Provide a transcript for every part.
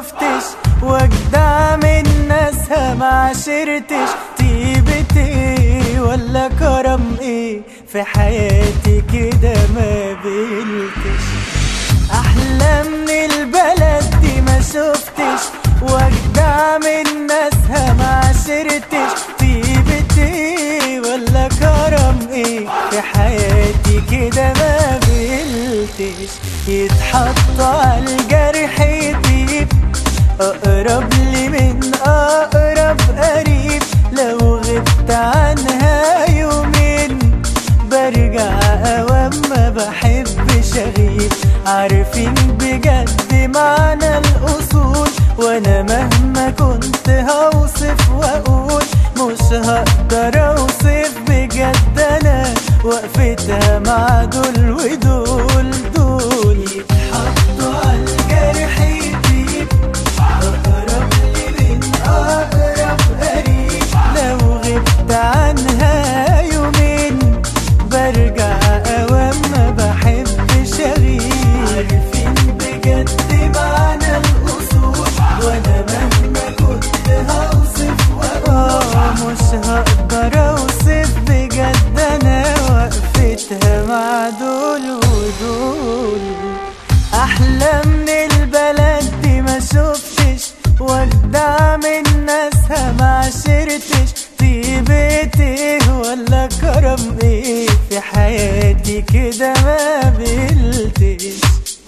شفتش، واجدع من ناسها ما عشرتش. طيبة ايه ولا كرم ايه في حياتي كده ما قبلتش. احلى من البلد دي ما شفتش، واجدع من ناسها ما عشرتش. طيبة ايه ولا كرم ايه في حياتي كده ما قبلتش. يتحط على الجرح يطيب، اقرب لي من اقرب قريب. لو غبت عنها يومين برجع اوام ما بحبش اغيب. عارفين بجد معنى الاصول، وانا مهما كنت هوصف واقول مش هقدر اوصف بجد انا وقفتها مع دول ودول. دول يتحطوا على الجرح يطيب، اقرب لي من اقرب قريب. لو غبت عنها يومين برجع اوام ما بحبش اغيب. عارفين بجد معنى الاصول، وانا مهما كنت هوصف واقول مش هقدر اوصف بجد انا وقفتها مع دول ودول. احلى من البلد دي ما شفتش، واجدع من ناسها ما عشرتش. طيبة ايه ولا كرم ايه في حياتي كده ما قبلتش.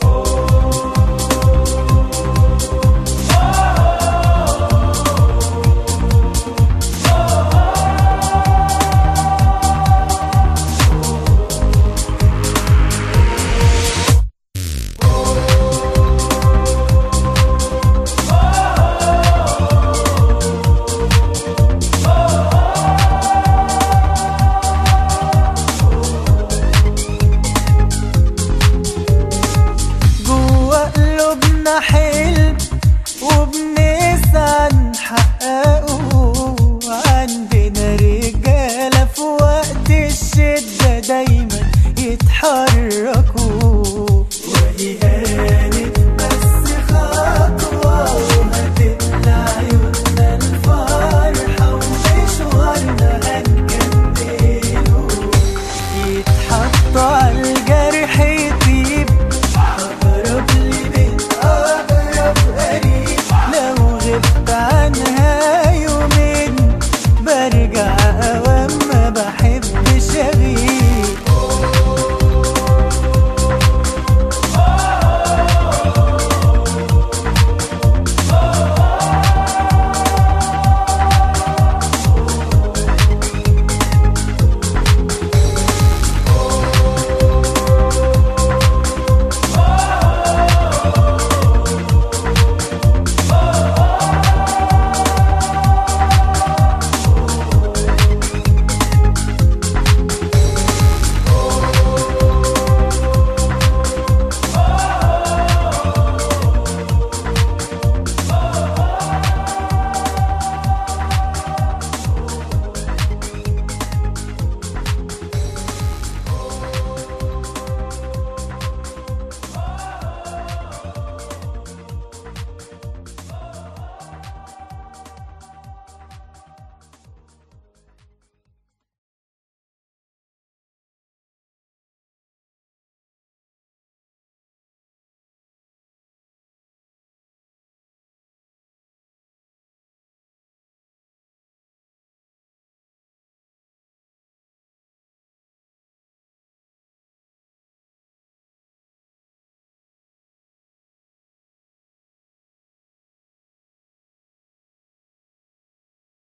حلم وبنسعى نحققه، عندنا رجالة في وقت الشدة دايما يتحركوا. وهي هانت بس خطوة وهتملى عيوننا الفرحة، ومشوارنا هنكمله. يتحط على الجرح يطيب، أقرب لي من أقرب قريب. لو غبت عنها يومين برجع